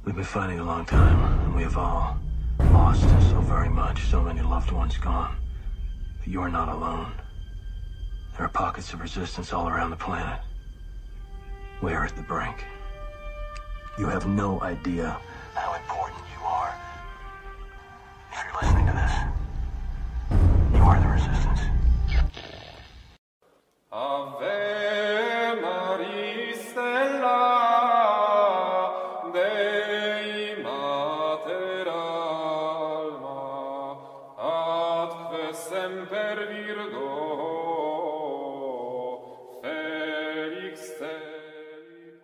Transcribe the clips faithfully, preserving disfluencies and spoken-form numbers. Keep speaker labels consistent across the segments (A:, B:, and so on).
A: We've been fighting a long time, and we have all lost so very much, so many loved ones gone. But you are not alone. There are pockets of resistance all around the planet. We are at the brink. You have no idea how important you are. If you're listening to this, you are the resistance.
B: Ave Maria Stella, Dei Mater Alma, atque semper Virgo, Felix te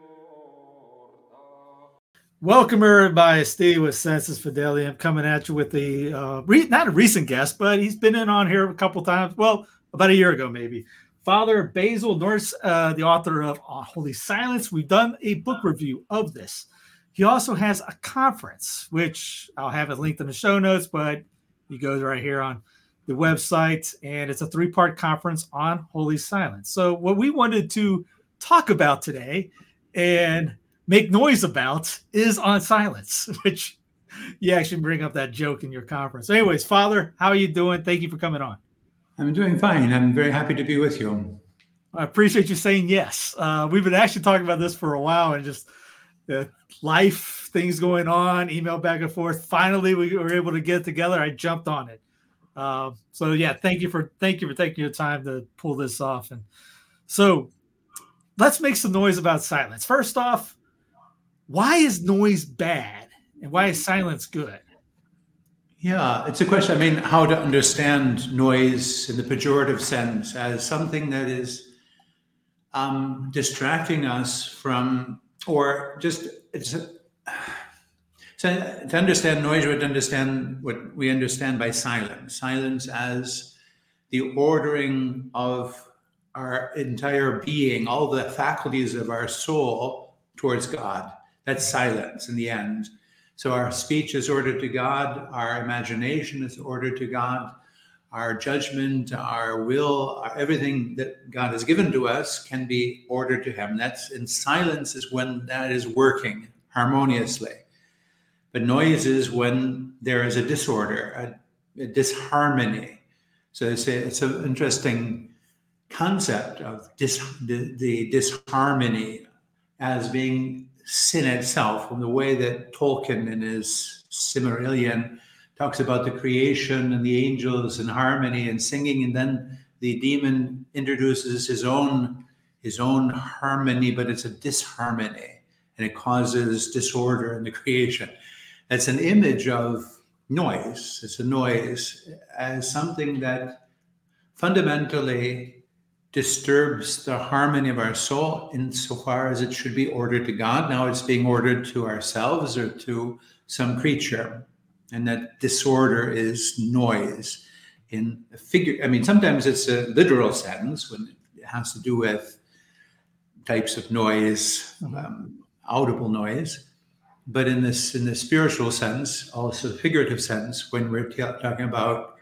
B: porta.
C: Welcome everybody, Steve with Sensus Fidelium coming at you with the uh, re- not a recent guest, but he's been in on here a couple times. Well, about a year ago, maybe. Father Basil Norris, uh, the author of On Holy Silence. We've done a book review of this. He also has a conference, which I'll have it linked in the show notes, but he goes right here on the website, and it's a three-part conference on Holy Silence. So what we wanted to talk about today and make noise about is on silence, which you actually bring up that joke in your conference. Anyways, Father, how are you doing? Thank you for coming on.
D: I'm doing fine. I'm very happy to be with you.
C: I appreciate you saying yes. Uh, we've been actually talking about this for a while, and just uh, life, things going on, email back and forth. Finally, we were able to get together. I jumped on it. Uh, so yeah, thank you for thank you for taking your time to pull this off. And so let's make some noise about silence. First off, why is noise bad, and why is silence good?
D: Yeah, it's a question. I mean, how to understand noise in the pejorative sense as something that is um, distracting us from, or just it's. A, so to understand noise, we would understand what we understand by silence. Silence as the ordering of our entire being, all the faculties of our soul towards God. That's silence in the end. So our speech is ordered to God, our imagination is ordered to God, our judgment, our will, our, everything that God has given to us can be ordered to Him. That's in silence is when that is working harmoniously. But noise is when there is a disorder, a, a disharmony. So it's, a, it's an interesting concept of dis, the, the disharmony as being sin itself, from the way that Tolkien in his Silmarillion talks about the creation and the angels in harmony and singing, and then the demon introduces his own his own harmony, but it's a disharmony, and it causes disorder in the creation. That's an image of noise. It's a noise as something that fundamentally disturbs the harmony of our soul insofar as it should be ordered to God. Now it's being ordered to ourselves or to some creature. And that disorder is noise in a figure. I mean, sometimes it's a literal sense when it has to do with types of noise, um, audible noise. But in this, in the spiritual sense, also figurative sense, when we're t- talking about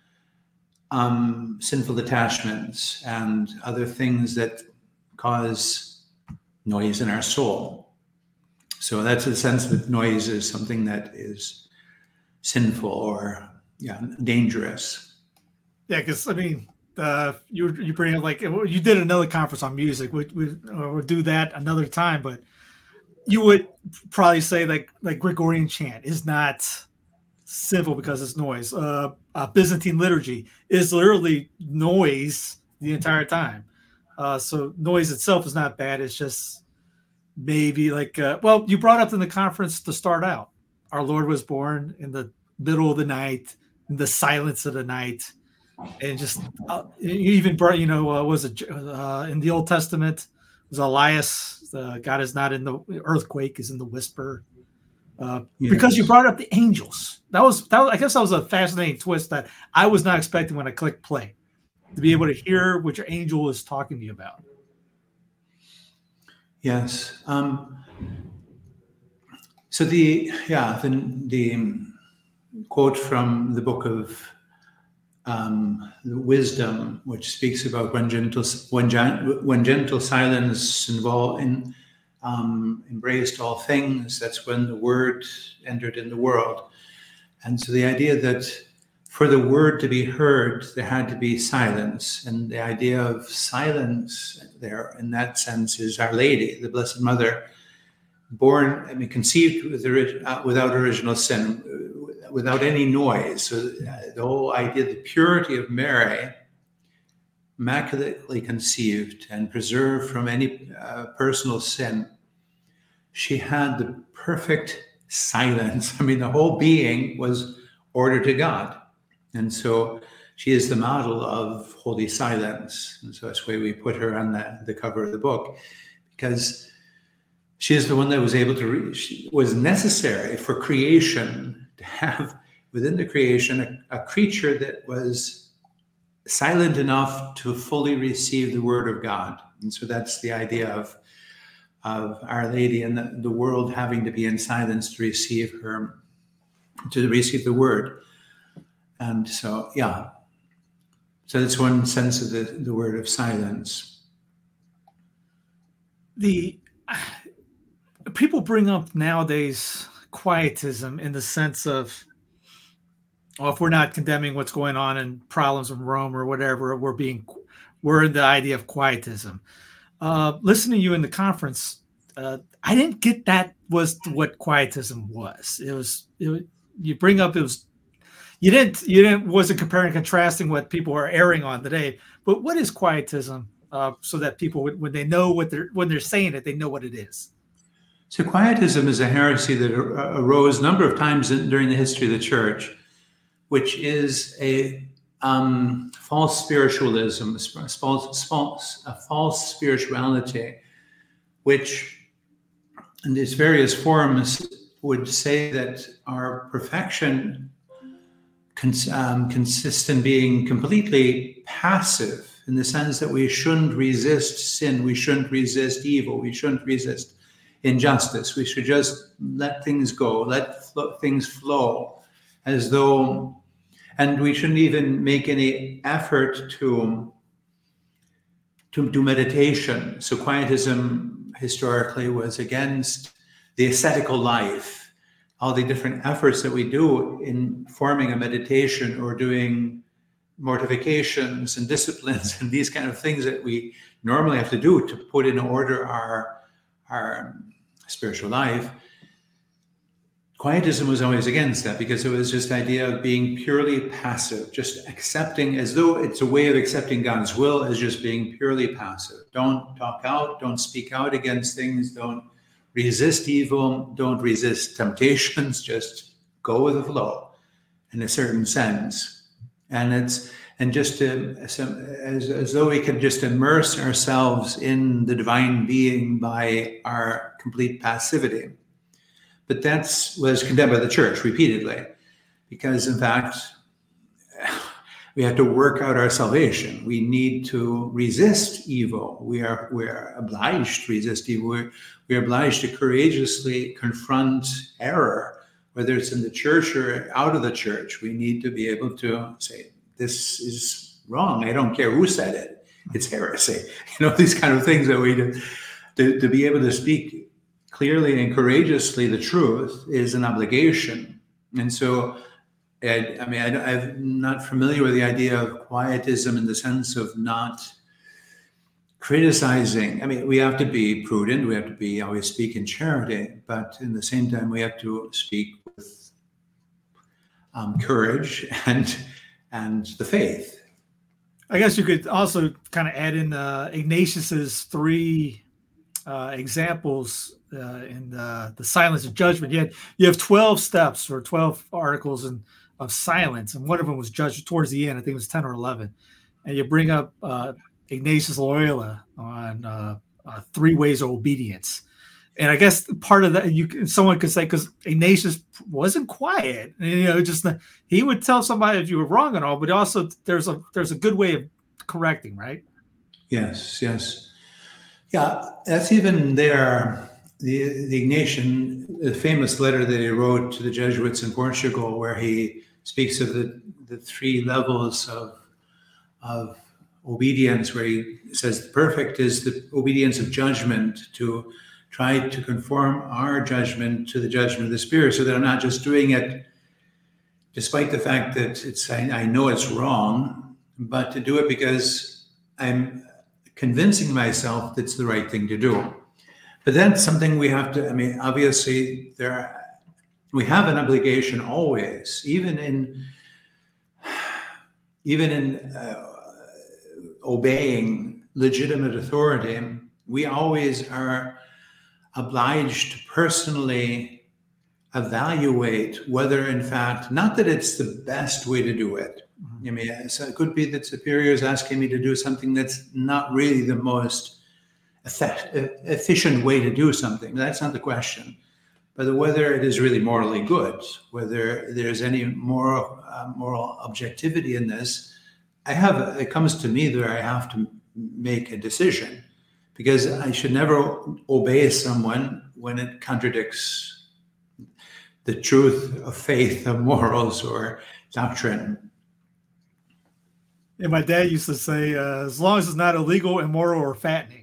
D: Um, sinful attachments and other things that cause noise in our soul. So that's the sense that noise is something that is sinful or yeah, dangerous.
C: Yeah, because I mean, uh, you you bring up like you did another conference on music. We we we'll do that another time, but you would probably say like like Gregorian chant is not sinful because it's noise. Uh, uh, Byzantine liturgy is literally noise the entire time. Uh, so noise itself is not bad. It's just maybe like, uh, well, you brought up in the conference to start out, our Lord was born in the middle of the night, in the silence of the night. And just, uh, you even brought, you know, uh, was it uh, in the Old Testament, was Elias, uh, God is not in the earthquake, is in the whisper. Uh, yes. Because you brought up the angels. That was, that was, I guess that was a fascinating twist that I was not expecting when I clicked play, to be able to hear what your angel is talking to you about.
D: Yes. Um, so the, yeah, the, the quote from the book of um, Wisdom, which speaks about when gentle, when, when gentle silence involve in um, embraced all things, that's when the Word entered in the world. And so the idea that for the Word to be heard, there had to be silence. And the idea of silence there, in that sense, is Our Lady, the Blessed Mother, born, I mean, conceived with, uh, without original sin, without any noise. So the whole idea, the purity of Mary, immaculately conceived and preserved from any uh, personal sin. She had the perfect silence. I mean, the whole being was ordered to God. And so she is the model of holy silence. And so that's why we put her on the, the cover of the book, because she is the one that was able to, re- she was necessary for creation to have within the creation a, a creature that was silent enough to fully receive the word of God. And so that's the idea of, of Our Lady and the, the world having to be in silence to receive her, to receive the word. And so, yeah. So that's one sense of the, the word of silence.
C: The people bring up nowadays quietism in the sense of, well, if we're not condemning what's going on and problems in Rome or whatever, we're being, we're in the idea of quietism. Uh, listening to you in the conference, uh, I didn't get that was what quietism was. It was, it was, you bring up, it was, you didn't, you didn't, wasn't comparing and contrasting what people are airing on today, but what is quietism? Uh, so that people, when they know what they're, when they're saying it, they know what it is.
D: So quietism is a heresy that arose a number of times in, during the history of the church, which is a um, false spiritualism, a false, false, a false spirituality, which in its various forms would say that our perfection cons- um, consists in being completely passive, in the sense that we shouldn't resist sin, we shouldn't resist evil, we shouldn't resist injustice. We should just let things go, let flo- things flow as though, and we shouldn't even make any effort to, to do meditation. So quietism historically was against the ascetical life, all the different efforts that we do in forming a meditation or doing mortifications and disciplines and these kind of things that we normally have to do to put in order our, our spiritual life. Quietism was always against that, because it was just the idea of being purely passive, just accepting, as though it's a way of accepting God's will, as just being purely passive. Don't talk out, don't speak out against things, don't resist evil, don't resist temptations, just go with the flow in a certain sense. And it's and just to, as, as though we can just immerse ourselves in the divine being by our complete passivity. But that was condemned by the church repeatedly, because in fact, we have to work out our salvation. We need to resist evil. We are we are obliged to resist evil. We're, we are obliged to courageously confront error, whether it's in the church or out of the church. We need to be able to say, this is wrong. I don't care who said it. It's heresy. You know, these kind of things that we do. To, to be able to speak clearly and courageously the truth is an obligation. And so, I, I mean, I, I'm not familiar with the idea of quietism in the sense of not criticizing. I mean, we have to be prudent. We have to be always speak in charity, but in the same time, we have to speak with um, courage and and the faith.
C: I guess you could also kind of add in uh, Ignatius's three uh, examples uh, in the, the silence of judgment. You had, you have twelve steps or twelve articles in, of silence, and one of them was judged towards the end. I think it was ten or eleven. And you bring up uh, Ignatius Loyola on uh, uh, three ways of obedience. And I guess part of that, you someone could say, because Ignatius wasn't quiet, you know, just he would tell somebody if you were wrong and all, but also there's a there's a good way of correcting, right?
D: Yes, yes, yeah. That's even there. The the Ignatian, the famous letter that he wrote to the Jesuits in Portugal, where he speaks of the the three levels of of obedience, where he says the perfect is the obedience of judgment to try to conform our judgment to the judgment of the Spirit, so that I'm not just doing it despite the fact that it's I, I know it's wrong, but to do it because I'm convincing myself that's the right thing to do. But that's something we have to, I mean, obviously there are, we have an obligation always, even in even in uh, obeying legitimate authority, we always are obliged to personally evaluate whether, in fact, not that it's the best way to do it. Mm-hmm. I mean, so it could be that Superior is asking me to do something that's not really the most effect, efficient way to do something. That's not the question. But whether it is really morally good, whether there's any moral uh, moral objectivity in this, I have. It comes to me that I have to make a decision, because I should never obey someone when it contradicts the truth of faith, of morals, or doctrine.
C: And my dad used to say, uh, as long as it's not illegal, immoral, or fattening.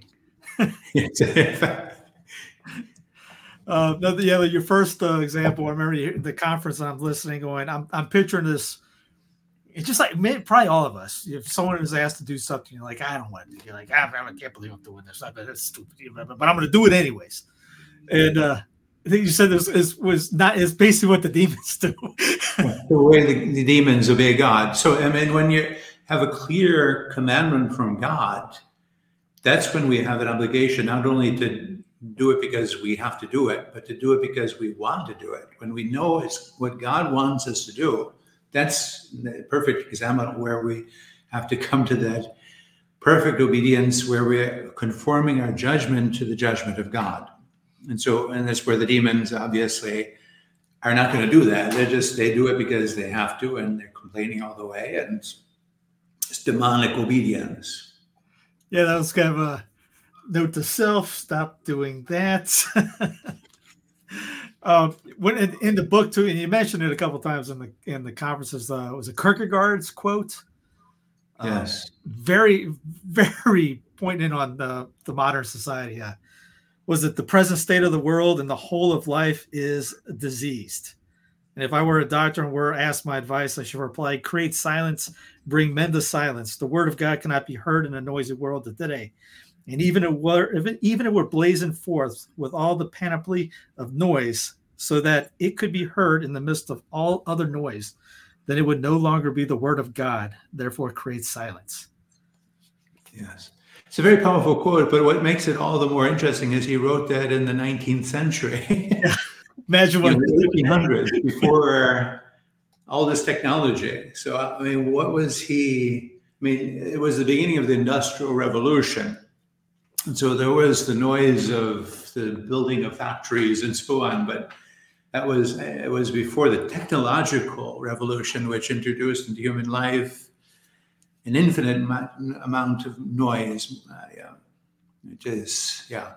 C: uh, the, yeah, your first uh, example, I remember the conference I'm listening going, I'm, I'm picturing this. It's just like probably all of us. If someone is asked to do something, you're like, I don't want to do it. You're like, I, I can't believe I'm doing this. I bet it's stupid, but I'm going to do it anyways. And uh, I think you said this is, was not is basically what the demons do.
D: The way the, the demons obey God. So I mean, when you have a clear commandment from God, that's when we have an obligation not only to do it because we have to do it, but to do it because we want to do it. When we know it's what God wants us to do, that's the perfect example where we have to come to that perfect obedience, where we're conforming our judgment to the judgment of God. And so, and that's where the demons obviously are not going to do that. They're just, they do it because they have to, and they're complaining all the way. And it's demonic obedience.
C: Yeah, that was kind of a note to self, stop doing that. Uh, when in, in the book too, and you mentioned it a couple times in the in the conferences, uh, was a Kierkegaard's quote.
D: Yes,
C: uh, very very poignant on the the modern society. Uh, was that the present state of the world and the whole of life is diseased? And if I were a doctor and were asked my advice, I should reply: create silence, bring men to silence. The word of God cannot be heard in a noisy world of today. And even if, were, if it, even if it were blazing forth with all the panoply of noise, so that it could be heard in the midst of all other noise, then it would no longer be the word of God. Therefore, create silence.
D: Yes. It's a very powerful quote, but what makes it all the more interesting is he wrote that in the nineteenth century.
C: Yeah. Imagine what
D: the eighteen hundreds, before all this technology. So, I mean, what was he? I mean, it was the beginning of the Industrial Revolution. And so there was the noise of the building of factories and so on, but that was it was before the technological revolution, which introduced into human life an infinite ma- amount of noise. Uh, yeah, it is, yeah.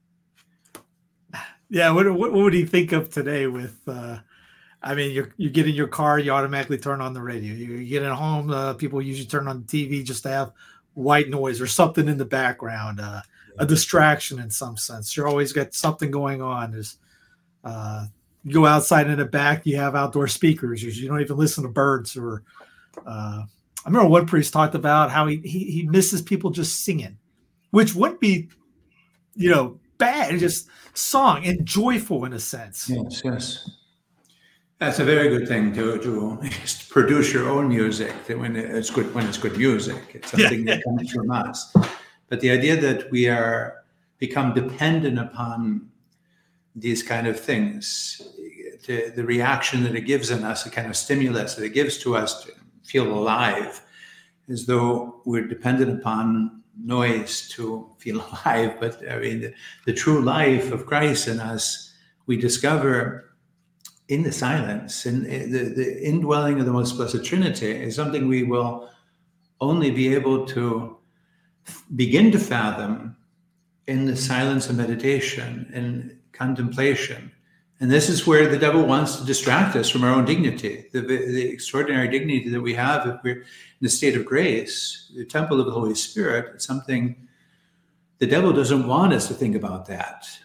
C: Yeah, what, what what would he think of today with, uh, I mean, you you get in your car, you automatically turn on the radio. You, you get at home, uh, people usually turn on the T V just to have white noise or something in the background, uh, a distraction in some sense. You're always got something going on. There's, uh, you go outside in the back, you have outdoor speakers. You, you don't even listen to birds. Or uh, I remember one priest talked about how he, he he misses people just singing, which wouldn't be, you know, bad, just song and joyful in a sense.
D: Yes, yes. That's a very good thing to, to produce your own music. That when it's good, when it's good music, it's something yeah. that comes from us. But the idea that we are become dependent upon these kind of things, to, the reaction that it gives in us, the kind of stimulus that it gives to us to feel alive, as though we're dependent upon noise to feel alive. But I mean, the, the true life of Christ in us, we discover in the silence, and the, the indwelling of the Most Blessed Trinity is something we will only be able to begin to fathom in the silence of meditation and contemplation. And this is where the devil wants to distract us from our own dignity, the, the extraordinary dignity that we have if we're in the state of grace, the temple of the Holy Spirit. It's something the devil doesn't want us to think about that.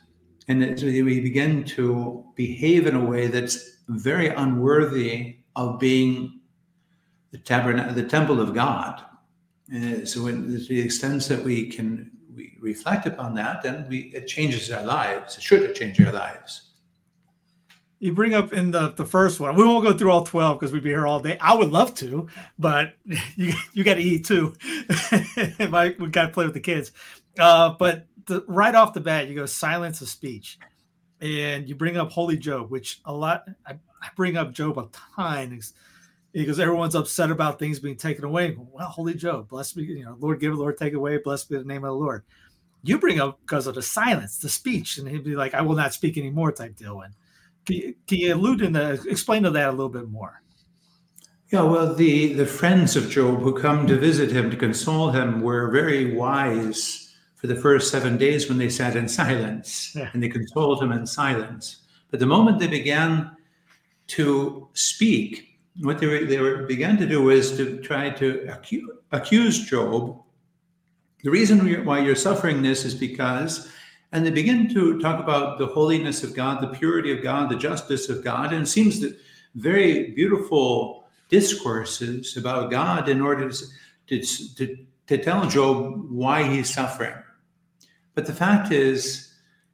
D: And it- so we begin to behave in a way that's very unworthy of being the tabernacle, the temple of God. Uh, so when, to the extent that we can we reflect upon that, then we it changes our lives. It should change our lives.
C: You bring up in the, the first one. We won't go through all twelve because we'd be here all day. I would love to, but you you got to eat too. My, we got to play with the kids. Uh, but the, right off the bat, you go silence of speech, and you bring up Holy Job, which a lot. I, I bring up Job a ton because everyone's upset about things being taken away. Well, Holy Job, blessed be, you know, Lord give, Lord take away, blessed be the name of the Lord. You bring up because of the silence, the speech, and he'd be like, I will not speak anymore type deal. And can you, can you allude in the, explain to that a little bit more?
D: Yeah, well, the, the friends of Job who come to visit him, to console him, were very wise for the first seven days when they sat in silence, yeah. And they consoled him in silence. But the moment they began to speak, what they were, they were began to do was to try to accuse, accuse Job. The reason why you're suffering this is because, and they begin to talk about the holiness of God, the purity of God, the justice of God, and it seems that very beautiful discourses about God in order to, to, to, to tell Job why he's suffering. But the fact is,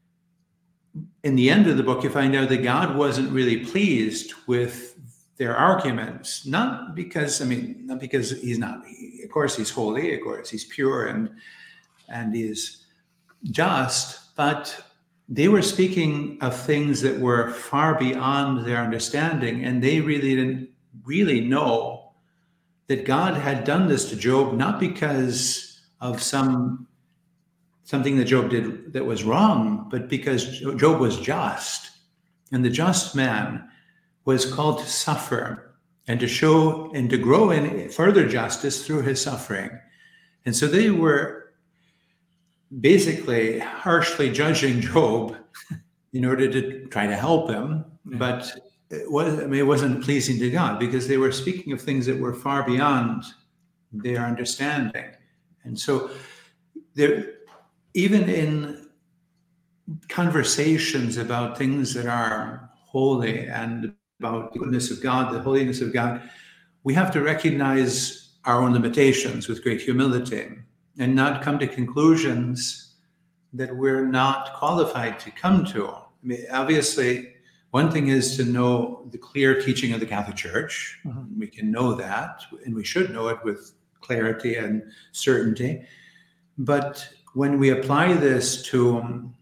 D: in the end of the book, you find out that God wasn't really pleased with their arguments, not because, I mean, not because he's not, he, of course he's holy, of course he's pure and and he's just, but they were speaking of things that were far beyond their understanding, and they really didn't really know that God had done this to Job, not because of some something that Job did that was wrong, but because Job was just, and the just man was called to suffer and to show and to grow in further justice through his suffering. And so they were basically harshly judging Job in order to try to help him. Yeah. But it, was, I mean, it wasn't pleasing to God because they were speaking of things that were far beyond their understanding. And so there, even in conversations about things that are holy and about the goodness of God, the holiness of God, we have to recognize our own limitations with great humility and not come to conclusions that we're not qualified to come to. I mean, obviously, one thing is to know the clear teaching of the Catholic Church. Mm-hmm. We can know that, and we should know it with clarity and certainty. But when we apply this to um,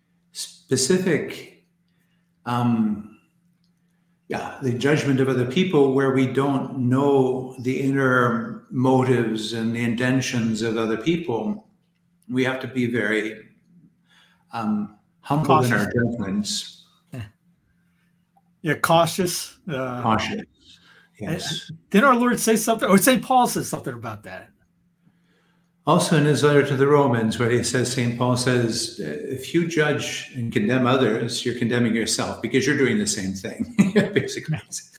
D: specific um, Yeah, the judgment of other people where we don't know the inner motives and the intentions of other people, we have to be very um, humble cautious in our judgments.
C: Yeah, yeah cautious. Uh,
D: cautious, yes.
C: Didn't our Lord say something, or Saint Paul says something about that?
D: Also in his letter to the Romans, where he says, Saint Paul says, if you judge and condemn others, you're condemning yourself because you're doing the same thing, basically.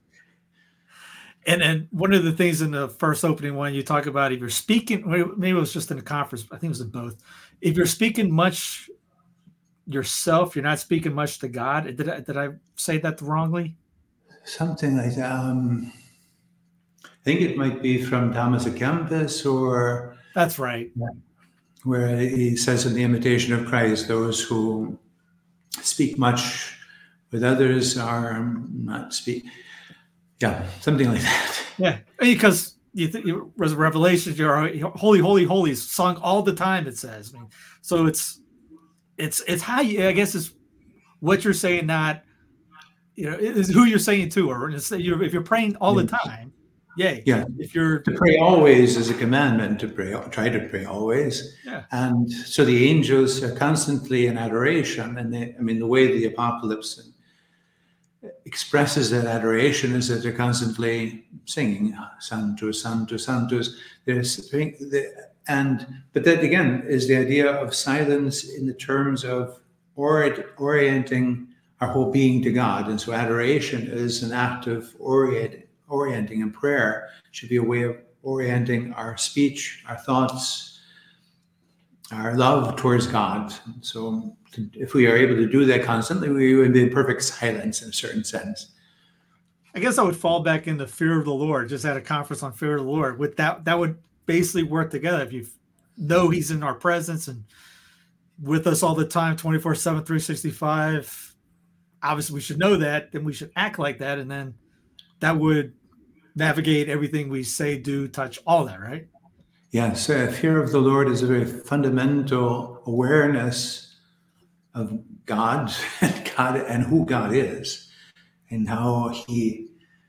C: And and one of the things in the first opening one, you talk about if you're speaking, maybe it was just in a conference, I think it was in both. If you're speaking much yourself, you're not speaking much to God. Did I, did I say that wrongly?
D: Something like that. Um, I think it might be from Thomas à Kempis or...
C: That's right.
D: Where he says in the Imitation of Christ, those who speak much with others are not speak. Yeah, something like that.
C: Yeah, because you think Revelations, you're holy, holy, holy, is sung all the time. It says, I mean, so it's it's it's how you. I guess it's what you're saying, not you know, is who you're saying to, or if you're praying all the time. Yay.
D: Yeah.
C: If you're
D: to pray always is a commandment to pray, try to pray always.
C: Yeah.
D: And so the angels are constantly in adoration. And they, I mean, the way the apocalypse expresses that adoration is that they're constantly singing Sanctus, Sanctus, Sanctus. There's and but that again is the idea of silence in the terms of orient, orienting our whole being to God. And so adoration is an act of orient. Orienting, and prayer should be a way of orienting our speech, our thoughts, our love towards God. So if we are able to do that constantly, we would be in perfect silence in a certain sense.
C: I guess I would fall back into fear of the Lord. Just had a conference on fear of the Lord. With that, that would basically work together. If you know He's in our presence and with us all the time, twenty-four seven, three sixty-five, obviously we should know that, then we should act like that. And then that would navigate everything we say, do, touch, all that, right?
D: Yes, uh, fear of the Lord is a very fundamental awareness of God and God and who God is, and how He.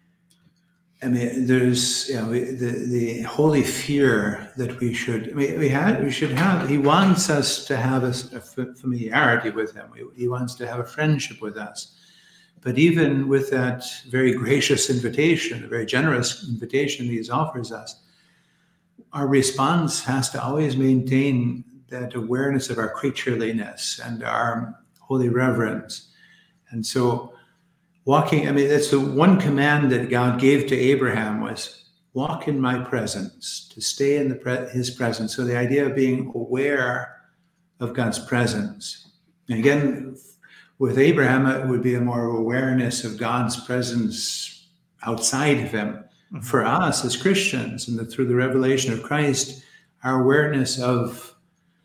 D: I mean, there's you know the the holy fear that we should. I mean, we had we should have. He wants us to have a, a familiarity with Him. He wants to have a friendship with us. But even with that very gracious invitation, a very generous invitation He offers us, our response has to always maintain that awareness of our creatureliness and our holy reverence. And so walking, I mean, that's the one command that God gave to Abraham was walk in my presence, to stay in the pre- his presence. So the idea of being aware of God's presence. And again, with Abraham, it would be a more awareness of God's presence outside of him. For us as Christians, and the, through the revelation of Christ, our awareness of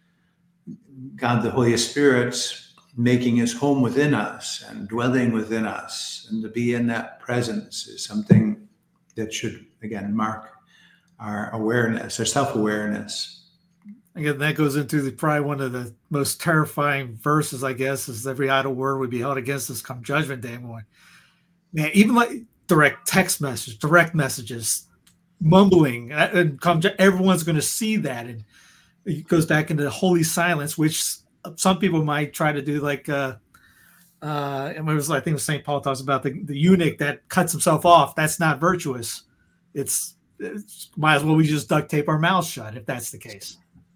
D: God, the Holy Spirit, making His home within us and dwelling within us, and to be in that presence is something that should, again, mark our awareness, our self-awareness.
C: Again, that goes into the, probably one of the most terrifying verses, I guess, is every idle word would be held against us come judgment day. Boy. Man, even like direct text message, direct messages, mumbling, and come, everyone's going to see that. And it goes back into the holy silence, which some people might try to do, like, uh, uh, and it was, I think Saint Paul talks about the, the eunuch that cuts himself off. That's not virtuous. It's, it's might as well we just duct tape our mouths shut if that's the case.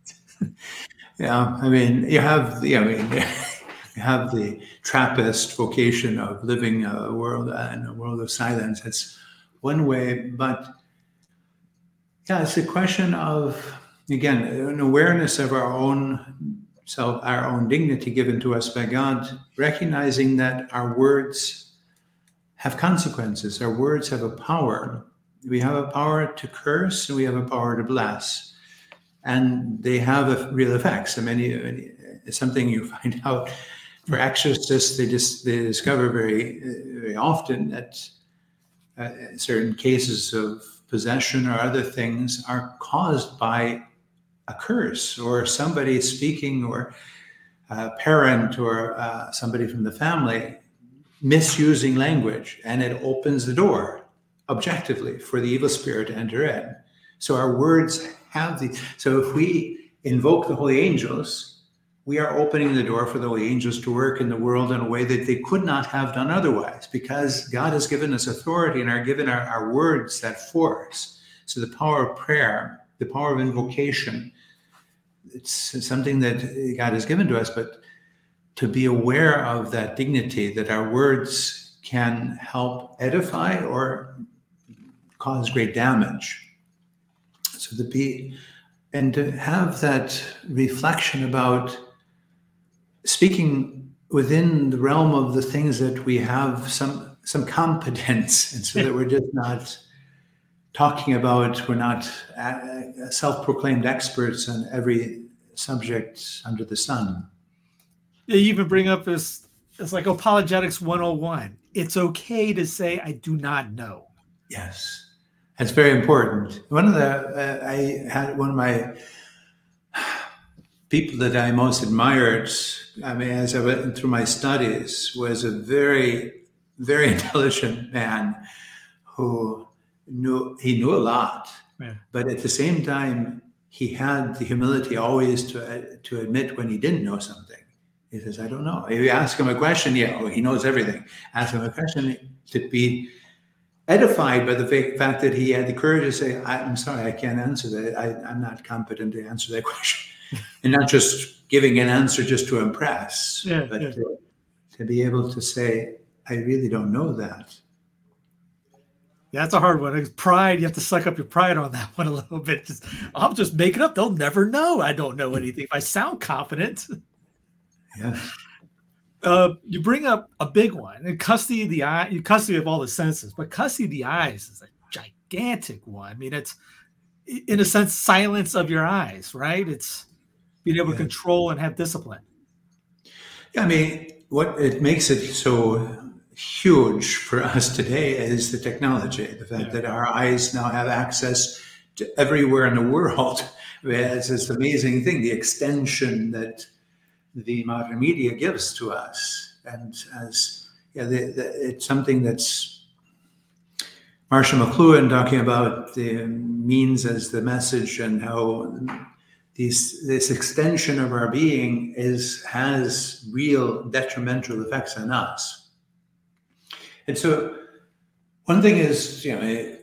D: Yeah, I mean, you have, yeah, I mean, you have the Trappist vocation of living a world in a world of silence. That's one way, but yeah, it's a question of, again, an awareness of our own self, our own dignity given to us by God, recognizing that our words have consequences. Our words have a power. We have a power to curse, and we have a power to bless. And they have a real effects. I mean, it's something you find out for exorcists. They just they discover very, very often that uh, certain cases of possession or other things are caused by a curse or somebody speaking, or a parent or uh, somebody from the family misusing language, and it opens the door objectively for the evil spirit to enter in. So our words have the, so if we invoke the holy angels, we are opening the door for the holy angels to work in the world in a way that they could not have done otherwise, because God has given us authority and are given our, our words that force. So the power of prayer, the power of invocation, it's something that God has given to us, but to be aware of that dignity, that our words can help edify or cause great damage. So to be, and to have that reflection about speaking within the realm of the things that we have some some competence, and so that we're just not talking about, we're not uh, self-proclaimed experts on every subject under the sun.
C: You even bring up this, it's like apologetics one oh one. It's okay to say, I do not know.
D: Yes. That's very important. One of the, uh, I had one of my people that I most admired, I mean, as I went through my studies, was a very, very intelligent man who knew, he knew a lot, yeah. But at the same time, he had the humility always to, uh, to admit when he didn't know something. He says, I don't know. If you ask him a question, yeah, oh, he knows everything. Ask him a question to be edified by the fact that he had the courage to say, I'm sorry, I can't answer that. I, I'm not competent to answer that question. And not just giving an answer just to impress, yeah, but yeah. To, to be able to say, I really don't know that.
C: Yeah, that's a hard one. It's pride, you have to suck up your pride on that one a little bit. Just, I'm just making up. They'll never know. I don't know anything. If I sound confident.
D: Yeah.
C: Uh, you bring up a big one. And custody of the eye, custody of all the senses, but custody of the eyes is a gigantic one. I mean, it's in a sense silence of your eyes, right? It's being able
D: Yeah.
C: to control and have discipline.
D: Yeah, I mean, what it makes it so huge for us today is the technology, the fact
C: Yeah.
D: that our eyes now have access to everywhere in the world. It's this amazing thing, the extension that the modern media gives to us. And as yeah, the, the, it's something that's Marshall McLuhan talking about the means as the message, and how these, this extension of our being is has real detrimental effects on us. And so one thing is, you know,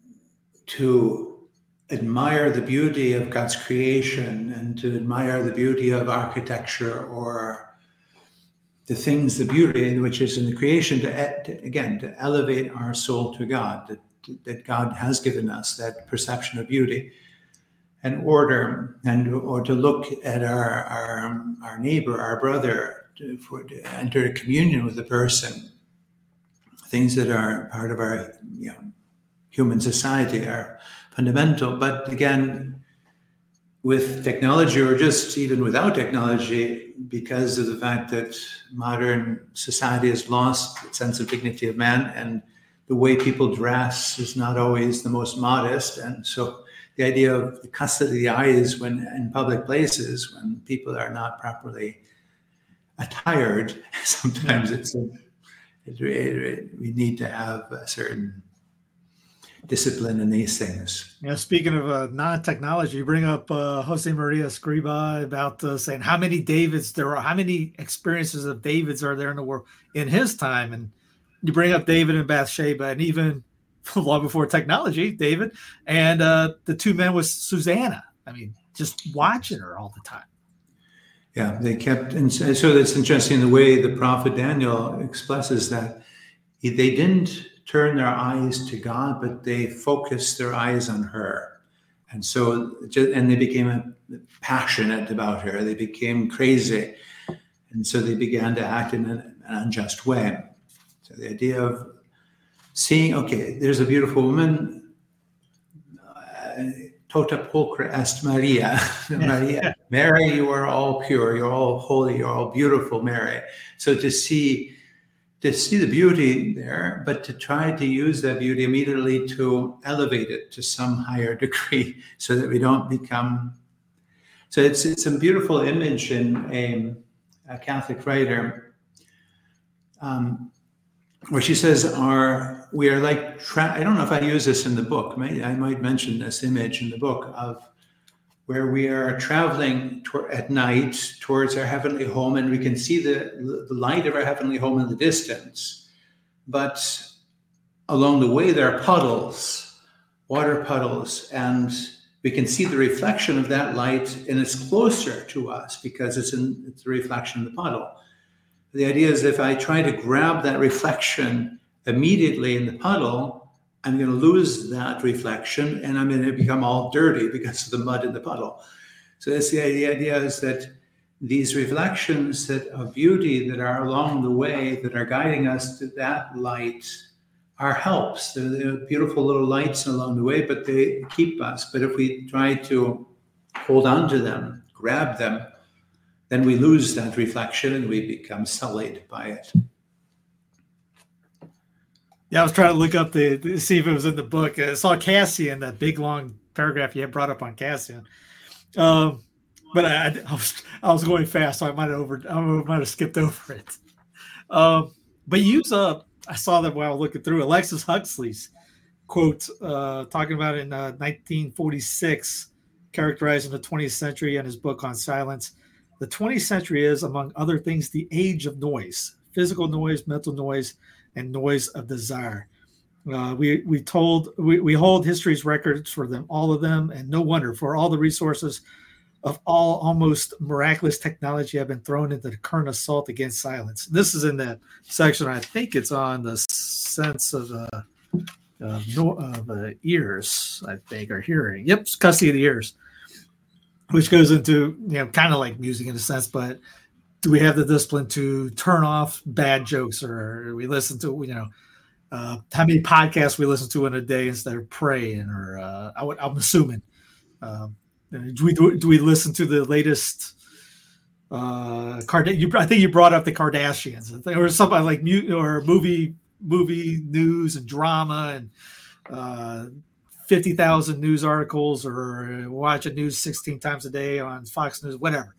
D: to admire the beauty of God's creation and to admire the beauty of architecture, or the things, the beauty which is in the creation, to, to again, to elevate our soul to God, that, that God has given us that perception of beauty and order, and or to look at our our, our neighbor, our brother, to, for, to enter communion with the person. Things that are part of our, you know, human society are fundamental. But again, with technology, or just even without technology, because of the fact that modern society has lost its sense of dignity of man, and the way people dress is not always the most modest. And so the idea of the custody of the eyes when in public places, when people are not properly attired, sometimes it's a It, it, we need to have a certain discipline in these things.
C: Yeah, speaking of uh, non-technology, you bring up uh, Jose Maria Escriba about uh, saying how many Davids there are, how many experiences of Davids are there in the world in his time, and you bring up David and Bathsheba, and even long before technology, David and uh, the two men with Susanna. I mean, just watching her all the time.
D: Yeah, they kept, and so that's interesting the way the prophet Daniel expresses that. They didn't turn their eyes to God, but they focused their eyes on her. And so, and they became passionate about her. They became crazy. And so they began to act in an unjust way. So the idea of seeing, okay, there's a beautiful woman, uh, tota pulchra est Maria. Maria, Mary, you are all pure, you're all holy, you're all beautiful, Mary. So to see, to see the beauty there, but to try to use that beauty immediately to elevate it to some higher degree, so that we don't become. So it's it's a beautiful image in a, a Catholic writer, um, where she says, "Our we are like tra- I don't know if I use this in the book. Maybe I might mention this image in the book of where we are traveling to- at night towards our heavenly home, and we can see the the light of our heavenly home in the distance, but along the way there are puddles, water puddles, and we can see the reflection of that light, and it's closer to us because it's in it's the reflection of the puddle." The idea is if I try to grab that reflection immediately in the puddle, I'm going to lose that reflection and I'm going to become all dirty because of the mud in the puddle. So that's the idea, the idea is that these reflections that of beauty that are along the way, that are guiding us to that light, are helps. They're, they're beautiful little lights along the way, but they keep us. But if we try to hold on to them, grab them, then we lose that reflection and we become sullied by it.
C: Yeah, I was trying to look up the, the see if it was in the book. I saw Cassian, that big long paragraph you had brought up on Cassian. Um, but I, I was I was going fast, so I might have over I might have skipped over it. Um, but you uh, I saw that while looking through Alexis Huxley's quote, uh, talking about it in uh, nineteen forty-six, characterizing the twentieth century in his book on silence. The twentieth century is, among other things, the age of noise, physical noise, mental noise, and noise of desire. Uh, we we told we, we hold history's records for them, all of them, and no wonder, for all the resources of all almost miraculous technology have been thrown into the current assault against silence. This is in that section. I think it's on the sense of uh, of, no, of uh, ears, I think, or hearing. Yep, custody of the ears, which goes into, you know, kind of like music in a sense, but do we have the discipline to turn off bad jokes, or we listen to, you know, uh, how many podcasts we listen to in a day instead of praying, or uh, I would, I'm assuming, um, do we do, do we listen to the latest? Uh, Card- you, I think you brought up the Kardashians, or something like mu- or movie movie news and drama and uh, fifty thousand news articles, or watching news sixteen times a day on Fox News, whatever.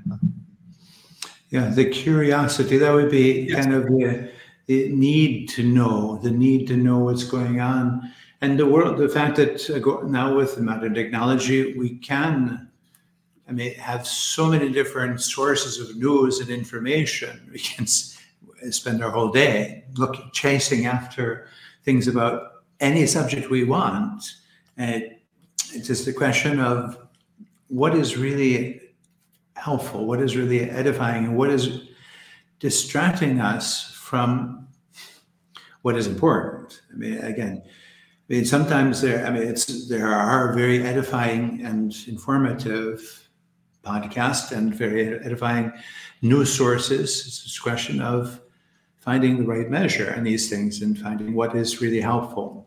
D: Yeah, the curiosity, that would be yes. kind of the, the need to know, the need to know what's going on. And the world, the fact that uh, now with modern technology, we can, I mean, have so many different sources of news and information. We can spend our whole day looking, chasing after things about any subject we want. And it's just a question of what is really helpful, what is really edifying, and what is distracting us from what is important. I mean, again, I mean, sometimes there, I mean, it's there are very edifying and informative podcasts and very edifying news sources. It's just a question of finding the right measure in these things and finding what is really helpful.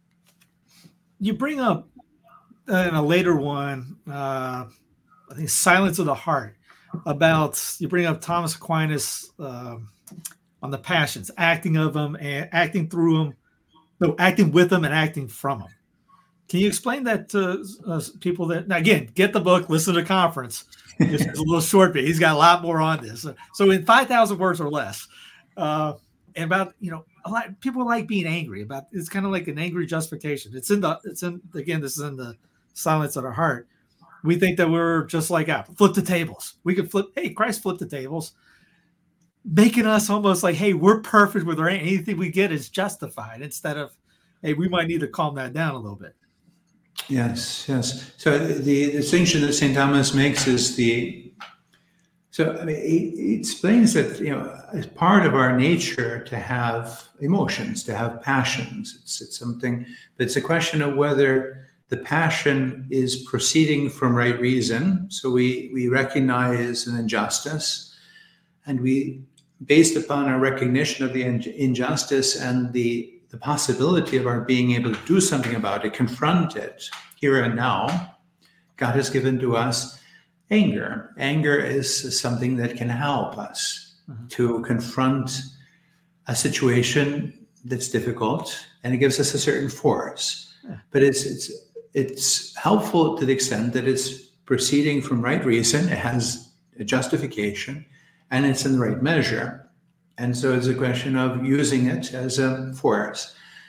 C: You bring up uh, in a later one, uh, I think Silence of the Heart, about, you bring up Thomas Aquinas uh, on the passions, acting of them and acting through them, no, acting with them and acting from them. Can you explain that to uh, people that, now again, get the book, listen to the conference. It's a little short bit. He's got a lot more on this. So in five thousand words or less, uh, and about, you know, a lot people like being angry about, it's kind of like an angry justification. It's in the, it's in, again, this is in the Silence of the Heart. We think that we're just like Apple, flip the tables. We could flip, hey, Christ flipped the tables, making us almost like, hey, we're perfect with our, anything we get is justified, instead of, hey, we might need to calm that down a little bit.
D: Yes, yes. So the distinction that Saint Thomas makes is the, so I mean, he, he explains that, you know, it's part of our nature to have emotions, to have passions. It's, it's something, but it's a question of whether the passion is proceeding from right reason. So we, we recognize an injustice, and we, based upon our recognition of the injustice and the, the possibility of our being able to do something about it, confront it here and now, God has given to us anger. Anger is something that can help us mm-hmm. to confront a situation that's difficult, and it gives us a certain force. Yeah. But it's it's it's helpful to the extent that it's proceeding from right reason. It has a justification, and it's in the right measure. And so it's a question of using it as a force.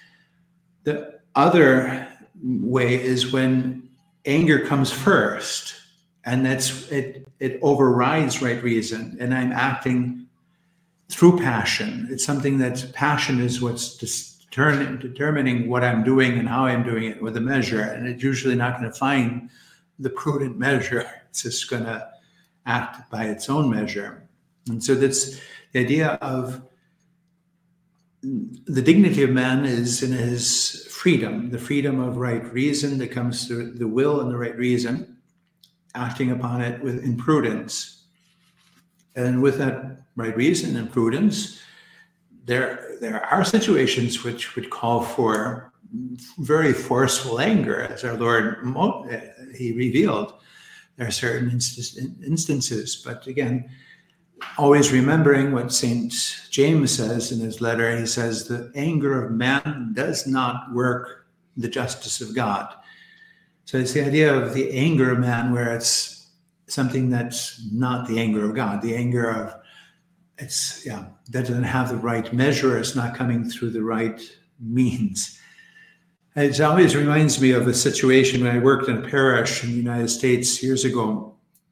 D: The other way is when anger comes first, and that's it, it overrides right reason, and I'm acting through passion. It's something that's passion is what's determining, determining what I'm doing and how I'm doing it with a measure, and it's usually not going to find the prudent measure. It's just going to act by its own measure. And so that's the idea of the dignity of man is in his freedom, the freedom of right reason that comes through the will and the right reason, acting upon it with in prudence. And with that right reason and prudence, there, there are situations which would call for very forceful anger, as our Lord, he revealed. There are certain instances, but again, always remembering what Saint James says in his letter. He says, the anger of man does not work the justice of God. So it's the idea of the anger of man where it's something that's not the anger of God, the anger of, it's, yeah, that doesn't have the right measure, it's not coming through the right means. It always reminds me of a situation when I worked in a parish in the United States years ago.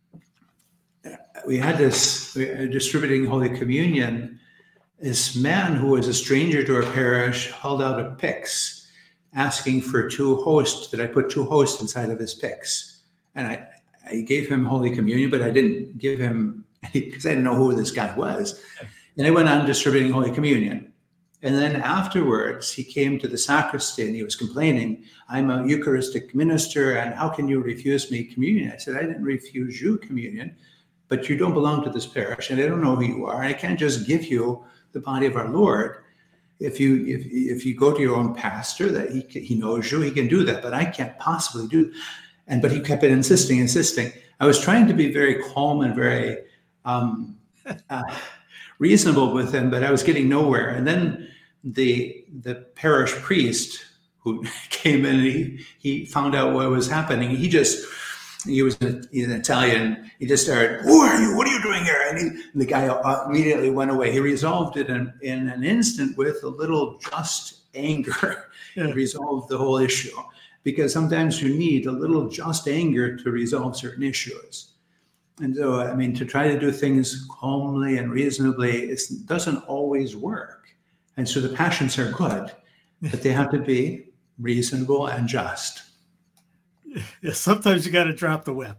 D: We had this, we were distributing Holy Communion. This man who was a stranger to our parish held out a pyx, asking for two hosts, that I put two hosts inside of his pyx. And I, I gave him Holy Communion, but I didn't give him, because I didn't know who this guy was. And I went on distributing Holy Communion. And then afterwards, he came to the sacristy and he was complaining, I'm a Eucharistic minister, and how can you refuse me communion? I said, I didn't refuse you communion, but you don't belong to this parish, and I don't know who you are. I can't just give you the body of our Lord. If you if if you go to your own pastor, that he he knows you, he can do that, but I can't possibly do. And but he kept it insisting, insisting. I was trying to be very calm and very um, uh, reasonable with him, but I was getting nowhere. And then the the parish priest who came in, and he he found out what was happening. He just he was an, he's an Italian. He just started, "Who are you? What are you doing here?" And, he, and the guy immediately went away. He resolved it in, in an instant with a little just anger. Yeah. He resolved the whole issue, because sometimes you need a little just anger to resolve certain issues. And so, I mean, to try to do things calmly and reasonably, it doesn't always work. And so the passions are good, but they have to be reasonable and just.
C: Yeah, sometimes you got to drop the whip.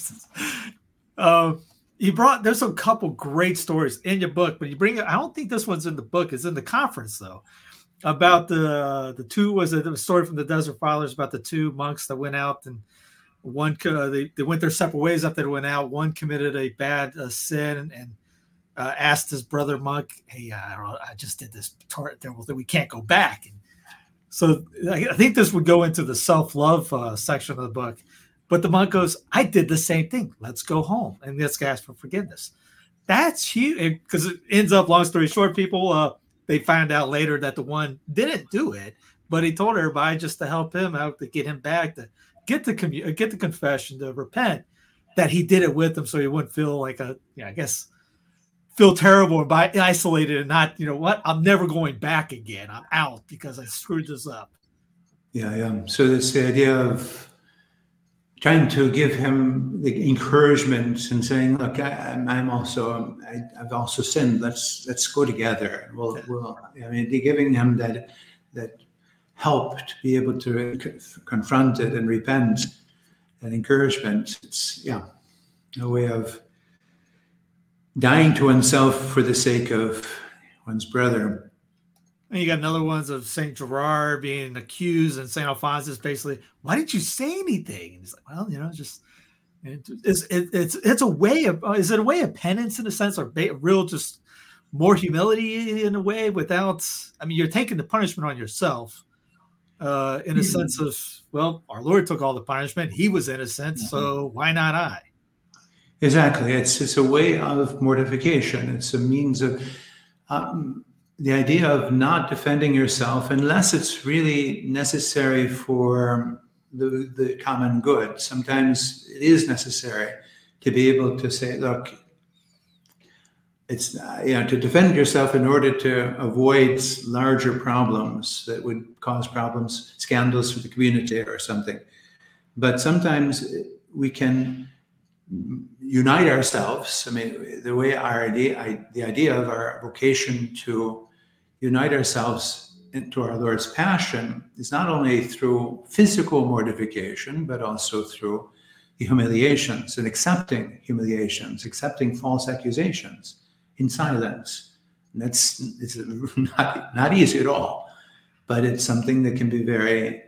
C: uh, you brought, there's a couple great stories in your book, but you bring it, I don't think this one's in the book, it's in the conference though, about the the two, was it a story from the Desert Fathers about the two monks that went out, and one, uh, they, they went their separate ways after they went out. One committed a bad uh, sin and, and uh, asked his brother monk, hey, uh, I just did this, we can't go back. And so I think this would go into the self-love uh, section of the book. But the monk goes, I did the same thing. Let's go home. And let's ask for forgiveness. That's huge. Because it ends up, long story short, people, uh, they find out later that the one didn't do it, but he told everybody just to help him out, to get him back, to get the commu- get the confession, to repent, that he did it with them so he wouldn't feel like a, you know, I guess, feel terrible and by isolated and not, you know what, I'm never going back again. I'm out because I screwed this up.
D: Yeah, yeah. So it's the idea of trying to give him the encouragement and saying, look, I, I'm also, I, I've also sinned. Let's let's go together. We'll, we'll, I mean, giving him that that help to be able to confront it and repent, and encouragement. It's, yeah, a way of dying to oneself for the sake of one's brother.
C: And you got another ones of Saint Gerard being accused, and Saint Alphonsus basically, why didn't you say anything? And he's like, well, you know, just it's it, it's it's a way of is it a way of penance in a sense, or ba- real just more humility in a way? Without, I mean, you're taking the punishment on yourself uh, in a mm-hmm. sense of, well, our Lord took all the punishment; He was innocent, mm-hmm. so why not I?
D: Exactly. It's it's a way of mortification. It's a means of um, the idea of not defending yourself unless it's really necessary for the, the common good. Sometimes it is necessary to be able to say, look, it's, uh, you know, to defend yourself in order to avoid larger problems that would cause problems, scandals for the community or something. But sometimes we can unite ourselves. I mean, the way our idea, I, the idea of our vocation to unite ourselves into our Lord's passion is not only through physical mortification, but also through the humiliations and accepting humiliations, accepting false accusations in silence. And that's it's not, not easy at all, but it's something that can be very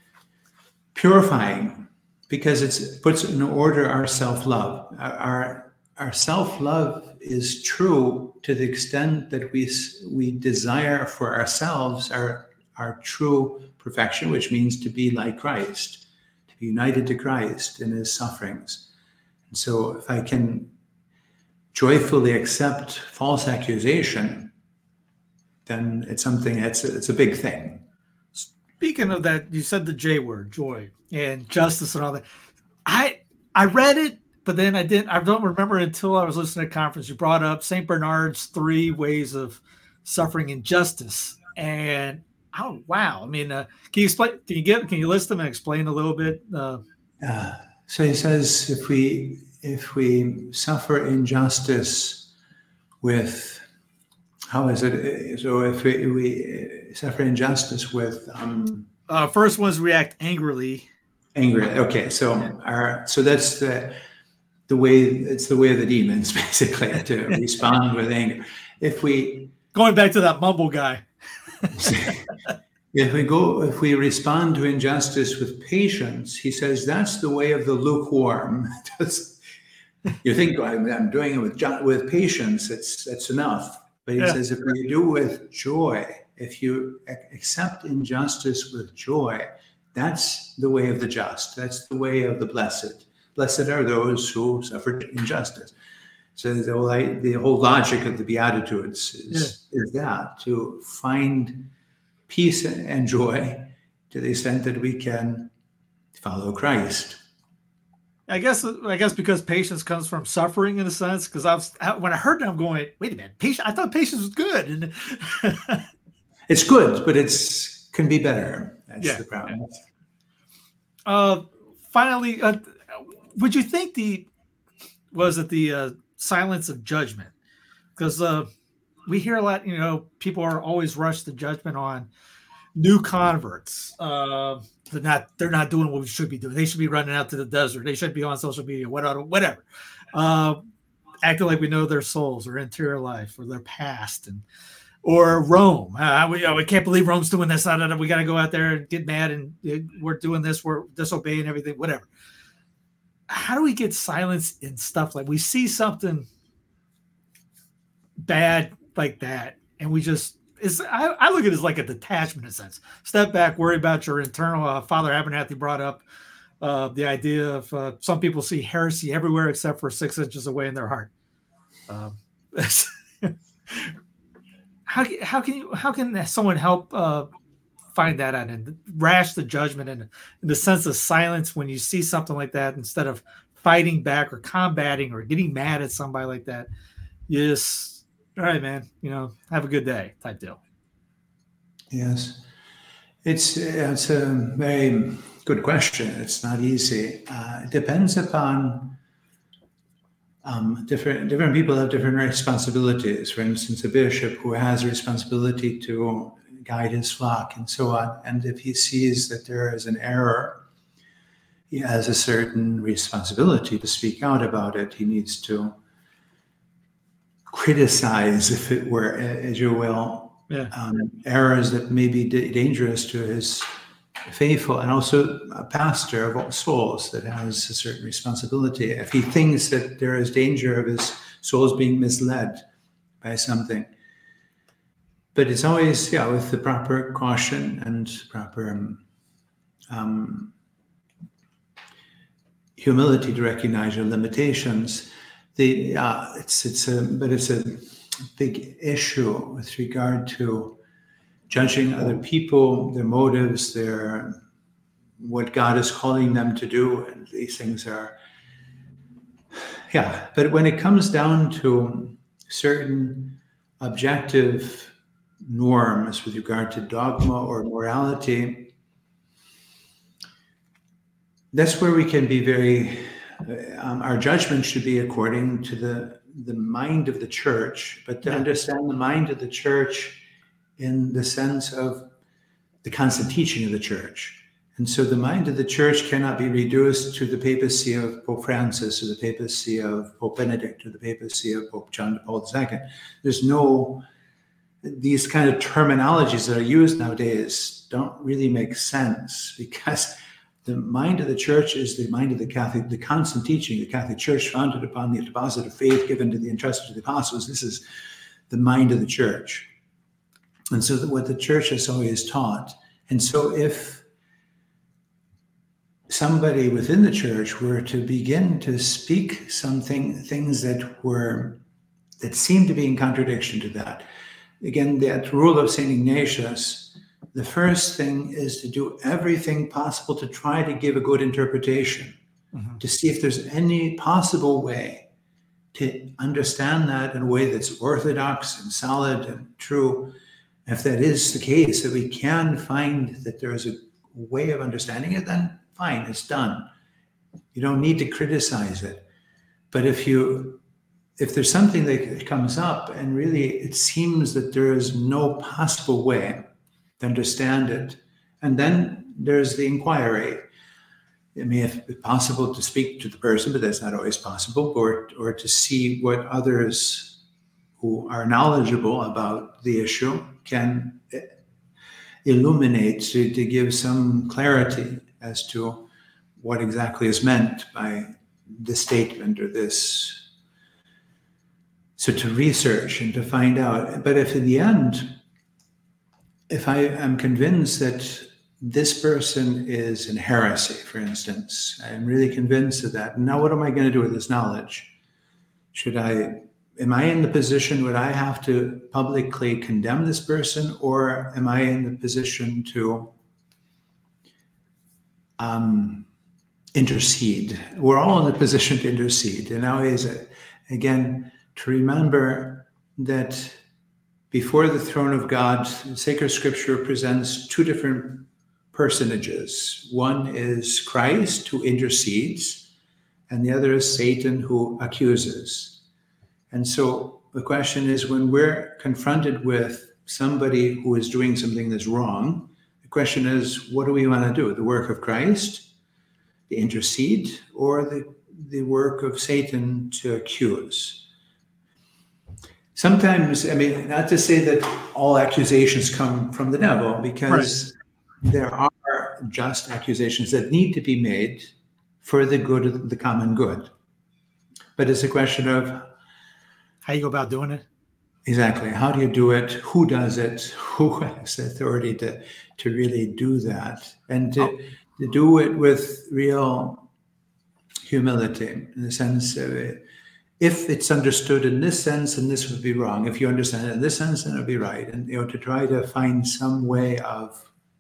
D: purifying, because it's, it puts in order our self-love. Our, our, our self-love is true to the extent that we we desire for ourselves our, our true perfection, which means to be like Christ, to be united to Christ in his sufferings. And so if I can joyfully accept false accusation, then it's something, it's a, it's a big thing.
C: Speaking of that, you said the J word, joy and justice and all that. I I read it, but then I didn't. I don't remember until I was listening to a conference. You brought up Saint Bernard's three ways of suffering injustice, and oh wow! I mean, uh, can you explain? Can you get? Can you list them and explain a little bit? Uh,
D: uh, so he says, if we if we suffer injustice with, how is it? So if we, we suffer injustice with, um,
C: uh, first ones react angrily.
D: Angry. Okay, so our so that's the the way. It's the way of the demons, basically, to respond with anger. If we
C: going back to that mumble guy.
D: If we go, if we respond to injustice with patience, he says that's the way of the lukewarm. You think I'm, I'm doing it with with patience, it's that's enough. But he yeah. says if you do with joy, if you accept injustice with joy, that's the way of the just. That's the way of the blessed. Blessed are those who suffer injustice. So the whole, the whole logic of the Beatitudes is, yeah. is that, to find peace and joy to the extent that we can follow Christ.
C: I guess I guess because patience comes from suffering in a sense. Because I was when I heard that, I'm going, wait a minute, patience. I thought patience was good, and
D: it's good, but it's can be better. That's yeah. the problem.
C: Uh, finally, uh, would you think the was it the uh, silence of judgment? Because uh, we hear a lot, you know, people are always rushed to judgment on new converts. Uh, they're not they're not doing what we should be doing. They should be running out to the desert. They should be on social media, whatever, whatever. Uh, acting like we know their souls or interior life or their past, and or Rome. Uh, we, uh, we can't believe Rome's doing this. Uh, we got to go out there and get mad, and uh, we're doing this. We're disobeying everything, whatever. How do we get silence in stuff like we see something bad like that, and we just is I, I look at it as like a detachment in a sense. Step back, worry about your internal. Uh, Father Abernathy brought up uh, the idea of uh, some people see heresy everywhere except for six inches away in their heart. Um, how how can you how can someone help uh, find that out and rash the judgment and in the sense of silence when you see something like that instead of fighting back or combating or getting mad at somebody like that? You just all right, man, you know, have a good day type deal.
D: Yes. It's it's a very good question. It's not easy. Uh, it depends upon um, different different people have different responsibilities. For instance, a bishop who has a responsibility to guide his flock and so on. And if he sees that there is an error, he has a certain responsibility to speak out about it. He needs to criticize, if it were, as you will, yeah. um, errors that may be d- dangerous to his faithful, and also a pastor of all souls that has a certain responsibility. If he thinks that there is danger of his souls being misled by something. But it's always, yeah, with the proper caution and proper um, humility to recognize your limitations. The uh, it's it's a but it's a big issue with regard to judging other people, their motives, their what God is calling them to do, and these things are yeah. But when it comes down to certain objective norms with regard to dogma or morality, that's where we can be very. Um, our judgment should be according to the, the mind of the church, but to yeah. understand the mind of the church in the sense of the constant teaching of the church. And so the mind of the church cannot be reduced to the papacy of Pope Francis or the papacy of Pope Benedict or the papacy of Pope John Paul the Second. There's no, these kind of terminologies that are used nowadays don't really make sense, because the mind of the church is the mind of the Catholic, the constant teaching, the Catholic Church founded upon the deposit of faith given to the entrusted to the apostles. This is the mind of the church. And so that what the church has always taught. And so if somebody within the church were to begin to speak something, things that were, that seemed to be in contradiction to that, again, that rule of Saint Ignatius, the first thing is to do everything possible to try to give a good interpretation, mm-hmm. to see if there's any possible way to understand that in a way that's orthodox and solid and true. If that is the case, that we can find that there is a way of understanding it, then fine, it's done. You don't need to criticize it. But if you, if there's something that comes up and really it seems that there is no possible way to understand it, and then there's the inquiry. It may be possible to speak to the person, but that's not always possible, or or to see what others who are knowledgeable about the issue can illuminate, to, to give some clarity as to what exactly is meant by this statement or this. So to research and to find out. But if in the end, if I am convinced that this person is in heresy, for instance, I'm really convinced of that. Now, what am I going to do with this knowledge? Should I, am I in the position, would I have to publicly condemn this person, or am I in the position to um, intercede? We're all in the position to intercede. And now is, again, to remember that before the throne of God, sacred scripture presents two different personages. One is Christ, who intercedes, and the other is Satan, who accuses. And so the question is, when we're confronted with somebody who is doing something that's wrong, the question is, what do we want to do? The work of Christ, to intercede, or the, the work of Satan to accuse? Sometimes, I mean, not to say that all accusations come from the devil, because right. there are just accusations that need to be made for the good of the common good. But it's a question of
C: how you go about doing it.
D: Exactly. How do you do it? Who does it? Who has the authority to, to really do that? And to, oh. to do it with real humility, in the sense of it. If it's understood in this sense, then this would be wrong. If you understand it in this sense, then it would be right. And you know, to try to find some way of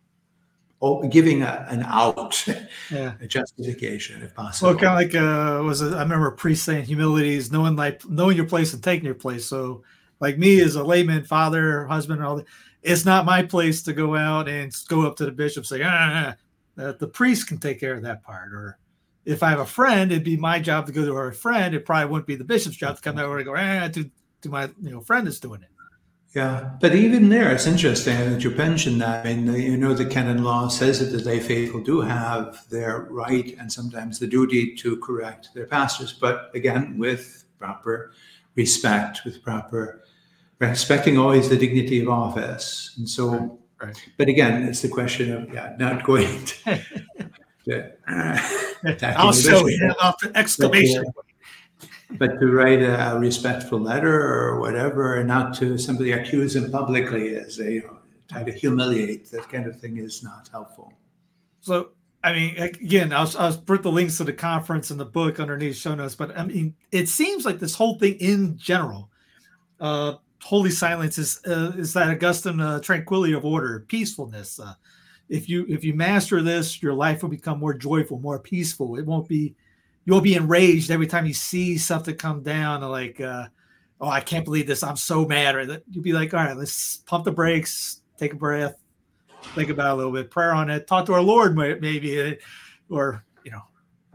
D: oh, giving a, an out, yeah. a justification, if possible.
C: Well, kind of like uh, was it, I remember a priest saying, humility is knowing like knowing your place and taking your place. So, like me as a layman, father, husband, and all that, it's not my place to go out and go up to the bishop and say, ah, uh, the priest can take care of that part, or. If I have a friend, it'd be my job to go to our friend. It probably wouldn't be the bishop's job to come over and go, ah, to, to my you know friend that's doing it.
D: Yeah, but even there, it's interesting that you mentioned that. I mean, you know, the canon law says that the lay faithful do have their right and sometimes the duty to correct their pastors, but again, with proper respect, with proper respecting always the dignity of office. And so, right, right. But again, it's the question of yeah, not going to. to uh,
C: I'll show you off the exclamation.
D: But, but to write a respectful letter or whatever, and not to somebody accuse them publicly as they you know, try to humiliate, that kind of thing is not helpful.
C: So, I mean, again, I'll, I'll put the links to the conference and the book underneath show notes, but I mean, it seems like this whole thing in general, uh, holy silence is uh, is that Augustine uh, tranquility of order, peacefulness. Uh, if you if you master this, your life will become more joyful, more peaceful. It won't be, you won't be enraged every time you see something come down. Like, uh, oh, I can't believe this. I'm so mad. Or that you'll be like, all right, let's pump the brakes, take a breath, think about it a little bit, prayer on it, talk to our Lord maybe, or you know.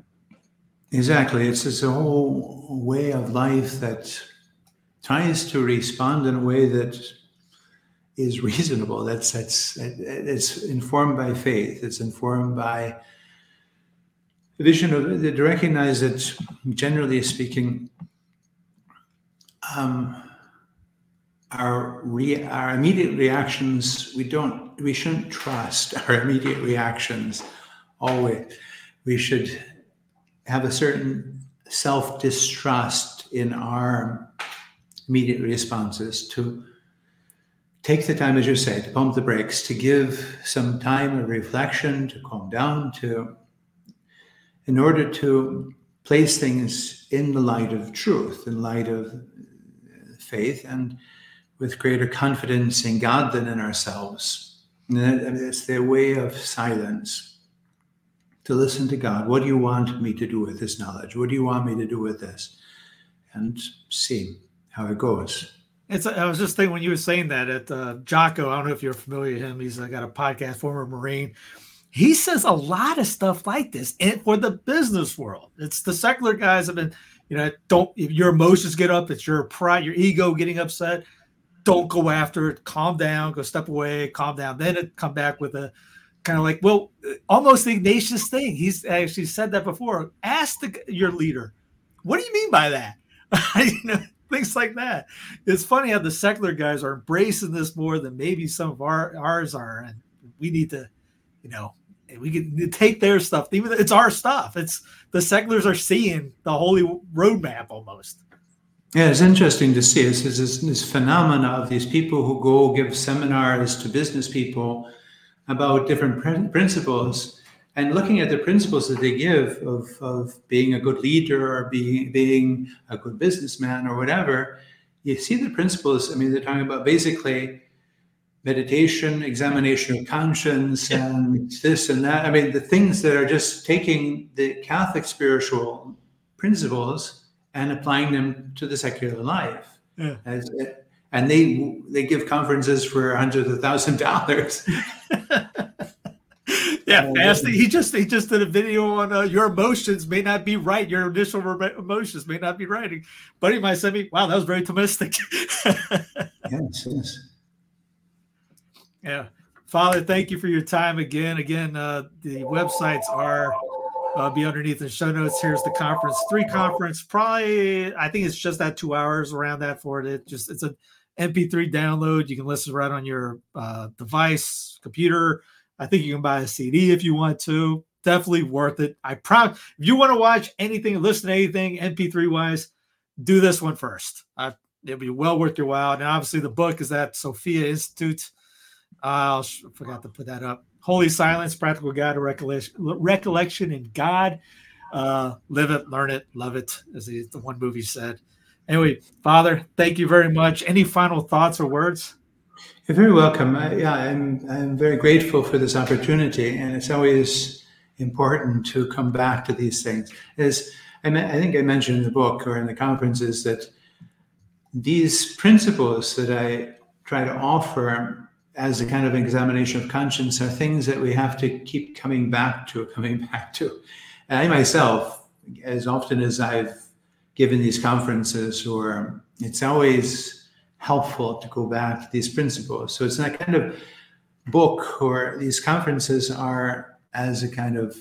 D: Exactly, it's it's a whole way of life that tries to respond in a way that is reasonable. That's that's it's informed by faith. It's informed by the vision of to recognize that, generally speaking, um, our re, our immediate reactions we don't we shouldn't trust our immediate reactions always. We should have a certain self-distrust in our immediate responses, to take the time, as you say, to pump the brakes, to give some time of reflection, to calm down, to, in order to place things in the light of truth, in light of faith, and with greater confidence in God than in ourselves. And it's their way of silence, to listen to God. What do you want me to do with this knowledge? What do you want me to do with this? And see how it goes.
C: It's. I was just thinking when you were saying that at uh, Jocko, I don't know if you're familiar with him. He's uh, got a podcast, former Marine. He says a lot of stuff like this and for the business world. It's the secular guys have been, you know, don't, if your emotions get up, it's your pride, your ego getting upset. Don't go after it. Calm down, go step away, calm down. Then it come back with a kind of like, well, almost the Ignatius thing. He's actually said that before. Ask the, your leader, what do you mean by that? you know, things like that. It's funny how the secular guys are embracing this more than maybe some of our ours are. And we need to, you know, we can take their stuff. Even though it's our stuff. It's the seculars are seeing the holy roadmap almost.
D: Yeah, it's interesting to see this, this, this phenomena of these people who go give seminars to business people about different pr- principles, and looking at the principles that they give of, of being a good leader or being, being a good businessman or whatever, you see the principles. I mean, they're talking about basically meditation, examination of conscience, yeah. and this and that. I mean, the things that are just taking the Catholic spiritual principles and applying them to the secular life.
C: Yeah.
D: As, and they they give conferences for hundreds of thousand dollars.
C: Yeah, fasting. He just he just did a video on uh, your emotions may not be right. Your initial re- emotions may not be right. And buddy might send me, wow, that was very Thomistic.
D: Yes, yes.
C: Yeah. Father, thank you for your time again. Again, uh, the websites are uh, be underneath the show notes. Here's the conference, three conference, probably, I think it's just that two hours around that for it. It just, it's an M P three download. You can listen right on your uh, device, computer. I think you can buy a C D if you want to. Definitely worth it. I promise. If you want to watch anything, listen to anything M P three wise, do this one first. Uh, it'll be well worth your while. And obviously the book is at Sophia Institute. Uh, I forgot to put that up. Holy Silence, Practical Guide to Recollection, Recollection in God. Uh, live it, learn it, love it, as the, the one movie said. Anyway, Father, thank you very much. Any final thoughts or words?
D: You're very welcome. I, yeah, I'm I'm very grateful for this opportunity, and it's always important to come back to these things. As I, I think I mentioned in the book or in the conferences that these principles that I try to offer as a kind of examination of conscience are things that we have to keep coming back to, coming back to. And I myself, as often as I've given these conferences, or it's always helpful to go back to these principles. So it's that kind of book, or these conferences are as a kind of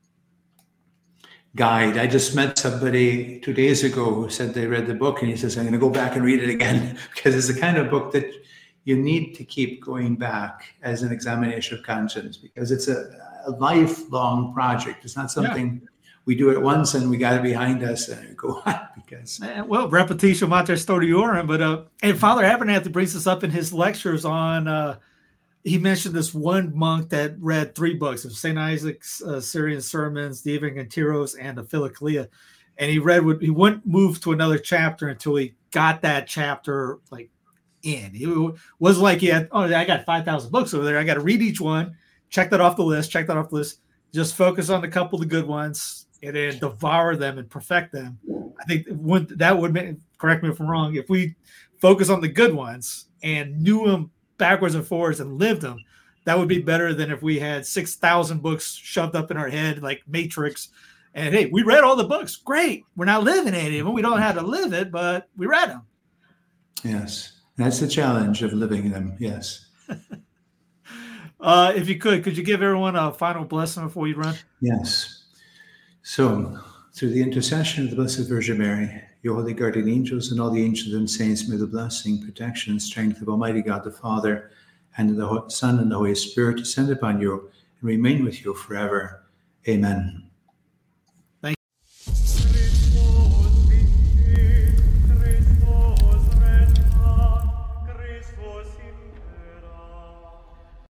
D: guide. I just met somebody two days ago who said they read the book, and he says, I'm going to go back and read it again, because it's the kind of book that you need to keep going back as an examination of conscience, because it's a, a lifelong project. It's not something yeah. we do it once and we got it behind us and go on. Because
C: well, repetition mater studiorum. But uh, and Father Abernathy brings this up in his lectures on. Uh, he mentioned this one monk that read three books of Saint Isaac's uh, Syrian sermons, the Evangelii, and the Philokalia, and he read. He wouldn't move to another chapter until he got that chapter like. In. It wasn't like he had, oh, I got five thousand books over there. I got to read each one, check that off the list, check that off the list, just focus on a couple of the good ones and then devour them and perfect them. I think would, that would make, correct me if I'm wrong, if we focus on the good ones and knew them backwards and forwards and lived them, that would be better than if we had six thousand books shoved up in our head like Matrix. And hey, we read all the books. Great. We're not living any of them. We don't know how to live it, but we read them.
D: Yes. That's the challenge of living them, yes.
C: uh, if you could, could you give everyone a final blessing before you run?
D: Yes. So, through the intercession of the Blessed Virgin Mary, your holy guardian angels, and all the angels and saints, may the blessing, protection, and strength of Almighty God the Father, and the Son, and the Holy Spirit descend upon you and remain with you forever. Amen.